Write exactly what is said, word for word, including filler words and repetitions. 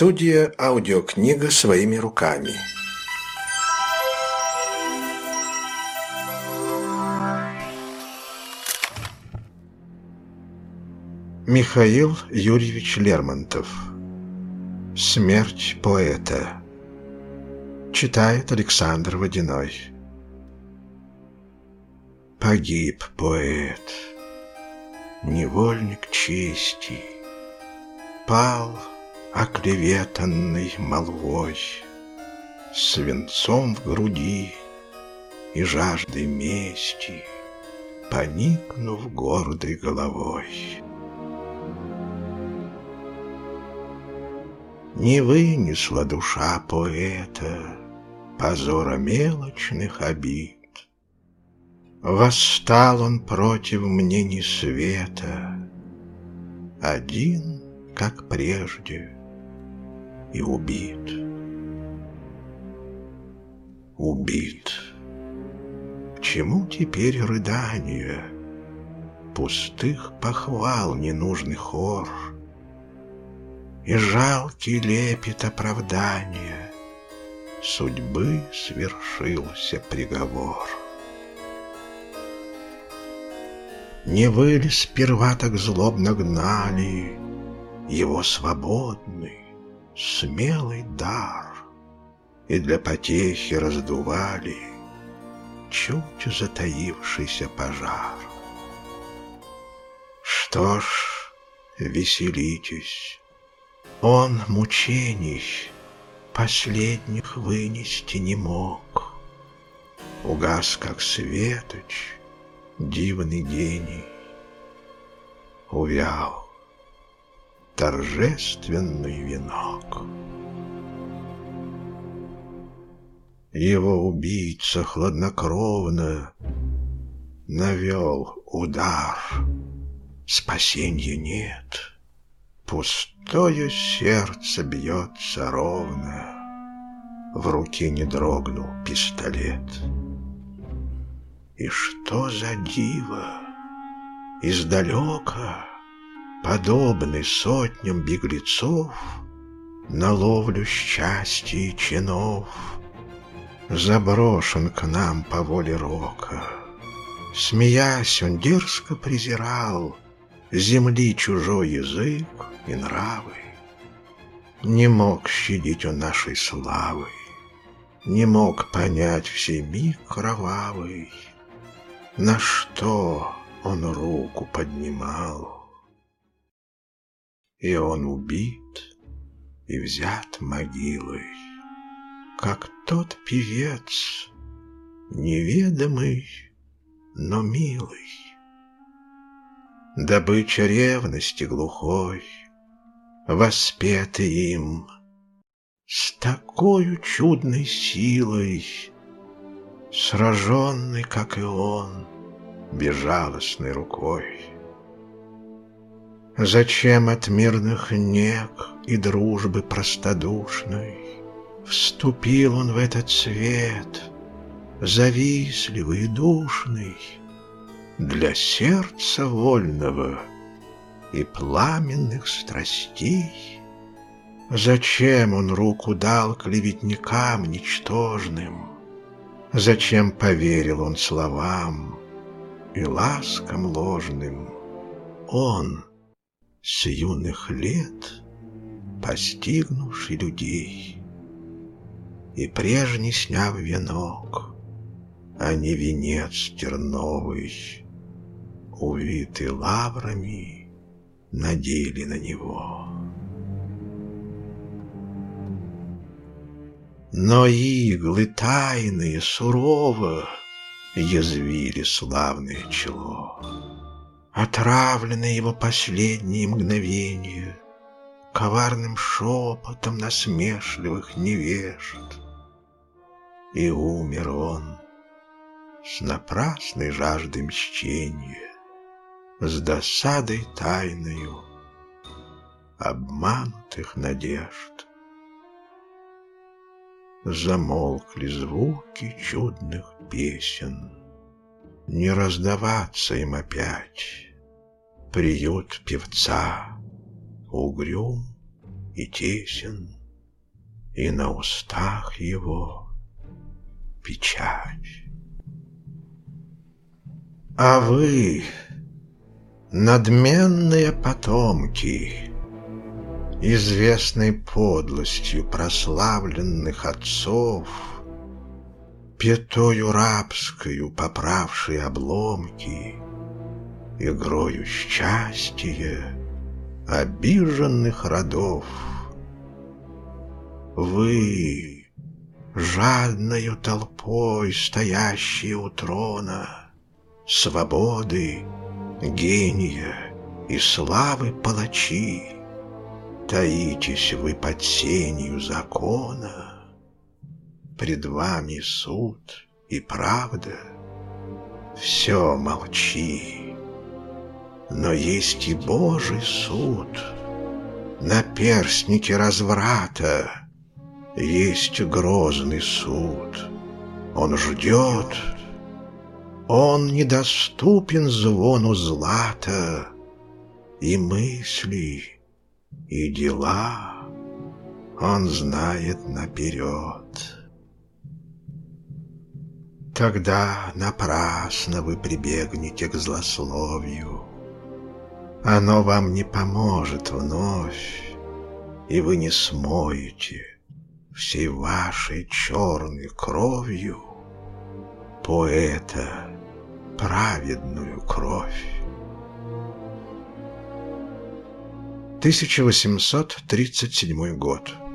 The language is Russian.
Студия «Аудиокнига своими руками». Михаил Юрьевич Лермонтов. «Смерть поэта». Читает Александр Водяной. Погиб поэт, невольник чести, пал оклеветанный молвой, свинцом в груди и жаждой мести, поникнув гордой головой. Не вынесла душа поэта позора мелочных обид. Восстал он против мнений света, один, как прежде, и убит. Убит. К чему теперь рыдания, пустых похвал ненужный хор и жалкий лепет оправдания? Судьбы свершился приговор. Не вы ли сперва так злобно гнали его свободный, смелый дар и для потехи раздували чуть затаившийся пожар? Что ж, веселитесь, он мучений последних вынести не мог. Угас, как светоч, дивный гений, увял торжественный венок. Его убийца хладнокровно навел удар. Спасенья нет, пустое сердце бьется ровно, в руке не дрогнул пистолет. И что за диво, издалека, подобный сотням беглецов, на ловлю счастья и чинов, заброшен к нам по воле рока. Смеясь, он дерзко презирал земли чужой язык и нравы. Не мог щадить он нашей славы, не мог понять всей миг кровавый, на что он руку поднимал. И он убит и взят могилой, как тот певец, неведомый, но милый. Добыча ревности глухой, воспетый им, с такой чудной силой, сраженный, как и он, безжалостной рукой. Зачем от мирных нег и дружбы простодушной вступил он в этот свет, завистливый и душный, для сердца вольного и пламенных страстей? Зачем он руку дал клеветникам ничтожным? Зачем поверил он словам и ласкам ложным? Он, с юных лет постигнувший людей, и прежний сняв венок, а не венец терновый, увитый лаврами, надели на него. Но иглы тайные сурово язвили славное чело. Отравлены его последние мгновения коварным шепотом насмешливых невежд. И умер он с напрасной жаждой мщения, с досадой тайною обманутых надежд. Замолкли звуки чудных песен, не раздаваться им опять. Приют певца угрюм и тесен, и на устах его печать. А вы, надменные потомки, известной подлостью прославленных отцов, пятою рабскою поправшие обломки, игрою счастья обиженных родов, вы, жадною толпой стоящие у трона свободы, гения и славы палачи, таитесь вы под сенью закона. Пред вами суд и правда, все молчи. Но есть и Божий суд. На перстнике разврата есть грозный суд. Он ждет, он недоступен звону злата, и мысли, и дела он знает наперед. Тогда напрасно вы прибегнете к злословию. Оно вам не поможет вновь, и вы не смоете всей вашей черной кровью поэта праведную кровь. тысяча восемьсот тридцать седьмой год.